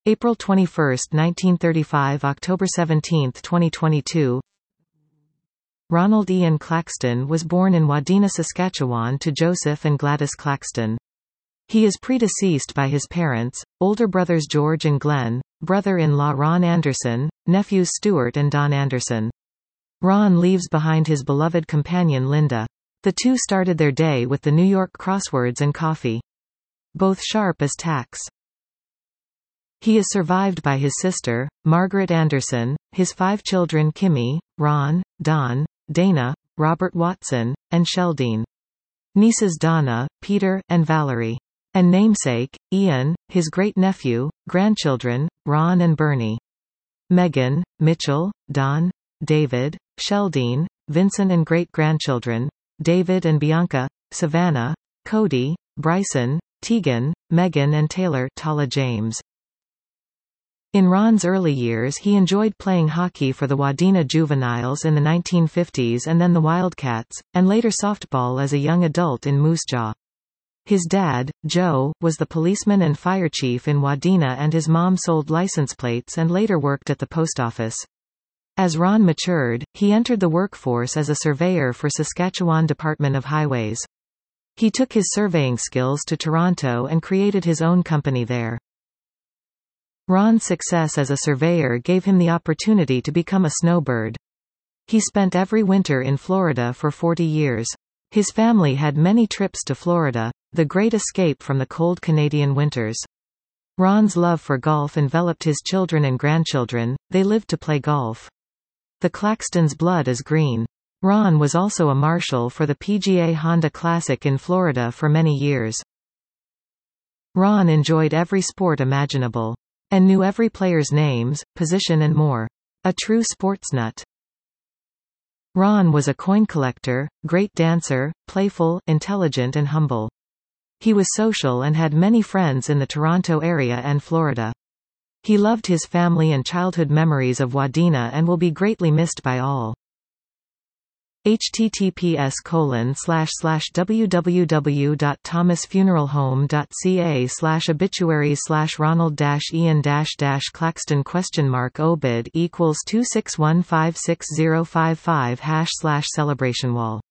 April 21, 1935 – October 17, 2022. Ronald Ian Claxton was born in Wadena, Saskatchewan to Joseph and Gladys Claxton. He is predeceased by his parents, older brothers George and Glenn, brother-in-law Ron Anderson, nephews Stuart and Don Anderson. Ron leaves behind his beloved companion Linda. The two started their day with the New York crosswords and coffee. Both sharp as tacks. He is survived by his sister, Margaret Anderson, his 5 children Kimmy, Ron, Don, Dana, Robert Watson, and Sheldine. Nieces Donna, Peter, and Valerie. And namesake, Ian, his great-nephew, grandchildren, Ron and Bernie. Megan, Mitchell, Don, David, Sheldine, Vincent and great-grandchildren, David and Bianca, Savannah, Cody, Bryson, Tegan, Megan and Taylor Tala James. In Ron's early years he enjoyed playing hockey for the Wadena Juveniles in the 1950s and then the Wildcats, and later softball as a young adult in Moose Jaw. His dad, Joe, was the policeman and fire chief in Wadena, and his mom sold license plates and later worked at the post office. As Ron matured, he entered the workforce as a surveyor for Saskatchewan Department of Highways. He took his surveying skills to Toronto and created his own company there. Ron's success as a surveyor gave him the opportunity to become a snowbird. He spent every winter in Florida for 40 years. His family had many trips to Florida, the great escape from the cold Canadian winters. Ron's love for golf enveloped his children and grandchildren. They lived to play golf. The Claxtons' blood is green. Ron was also a marshal for the PGA Honda Classic in Florida for many years. Ron enjoyed every sport imaginable. And knew every player's names, position and more. A true sports nut. Ron was a coin collector, great dancer, playful, intelligent and humble. He was social and had many friends in the Toronto area and Florida. He loved his family and childhood memories of Wadena and will be greatly missed by all. https://www.thomasfuneralhome.ca/obituaries/ronald-ian-claxton?obid =261560555 #celebration wall